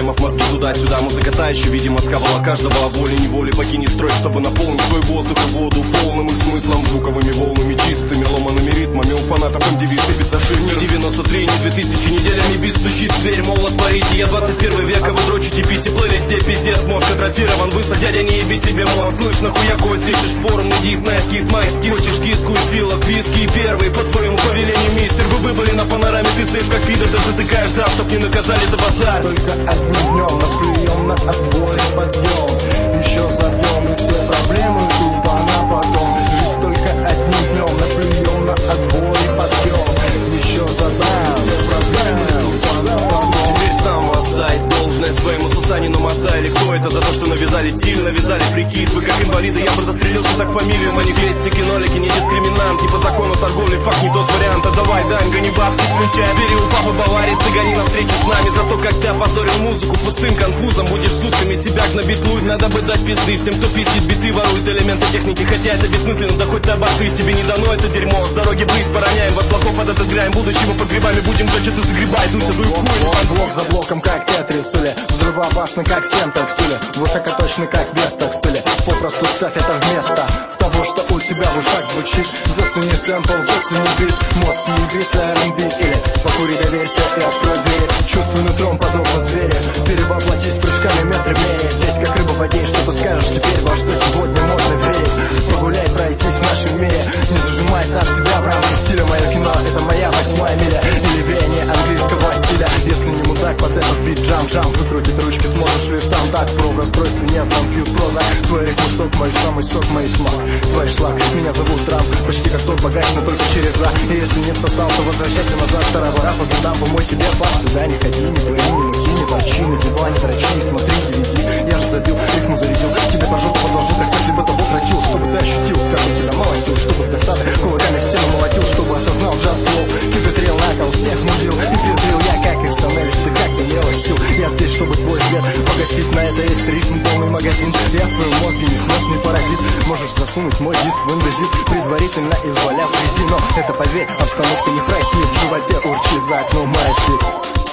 ритмов, мозги туда-сюда. Музыка та еще, видимо, сковала каждого волей-неволей. Покинешь строй, чтобы наполнить свой воздух и воду полным их смыслом, звуковыми волнами, чистыми ломаными ритмами. У фанатов MTV сыпется жир. Не 93, не 2000, неделями бит стучит в дверь. Мол, отворите, я 21 век, а вы дрочите писи, плейлисте, пиздец, мозг атрофирован. Вы, дядя, не еби себе мозг. Слышно, хуя косишь, форум, найди, знай, скиз, майский. Хочешь киску из филок, виски и первый. По твоему повелению, мистер, вы выбыли на панораме. Ты стоишь как пидор, даже тыкаешь зав, чтоб не наказали за базар. Только одним днем наплюем на отбой и подъем. Еще забьем и все проблемы тупо на потом. Жизнь только одним днем наплюем на отбой и подъем. Еще забьем все проблемы тупо на потом. Теперь сам воздай должное своему Сусанину Маса. Или кто это за то, что навязали стиль, навязали прикид. Вы как инвалиды, я бы застрелился так фамилию. Манифестики, нолики, не дискриминант. Не по закону торговли, факт не тот вариант. А давай, Дань, гони бабки, слюнтяй. Бери у папы Баварии, цыгани навстречу с нами. За то, как ты опозорил музыку пустым конфузом. Будешь сутками себя на битлуз. Надо бы дать пизды всем, кто пиздит биты, ворует элементы техники. Хотя это бессмысленно, да хоть ты обоссысь. Тебе не дано это дерьмо. С дороги брысь, пороняем вас лохов под этот граем. Будущего под грибами будем жечь, ты загребай. Дуйся, дуй хуй. Блок за блоком, как Тетрис, или взрывоопасный, как Сентекс, или высокоточный, как Вестекс, или попросту ставь это вместо того, что у тебя в ушах звучит. Зацени сэмпл, зацени бит, мозг не бис, R&B, или покури, доверься и открой двери. Чувствуй нутром, подобно зверю, перевоплотись прыжками метры мере. Сесть как рыба в воде, что ты скажешь теперь, во что сегодня можно верить. Погуляй, пройтись в нашем мире, не зажимай сам себя в рамки стиля. Мое кино, это моя 8-я миля, или веяние английского стиля. Если не мудак под этот бит, джам-джам, выкрутить ручки сможешь ли сам так? Про в расстройстве нет, там пьют проза. Твой ритм сок, мой самый сок, мой смак. Твой шлак, меня зовут Трамп, почти как тот богач, но только через А. И если не всосал, то возвращайся назад, старого рафа, туда помой тебе пар. Сюда не ходи, не говори, не мути, не торчи, на диване дрочи, смотри, DVD. Я же забил, рифму зарядил, тебе по жопу подложил, как если бы тобой кротил. Чтобы ты ощутил, как у тебя мало сил, чтобы с досады кулаками в стену молотил, чтобы осознал джаз флоу, кипетрил, накол, всех нудил и передрил. Я как из тоннелишь, ты как не мелостил. Я здесь, чтобы твой свет погасить, на это есть рифм, полный магазин. Я в твоем мозге несносный паразит. Можешь засунуть мой диск в индозит, предварительно изваляв резину. Это, поверь, обстановка не прояснит, в животе урчит за окном моросит.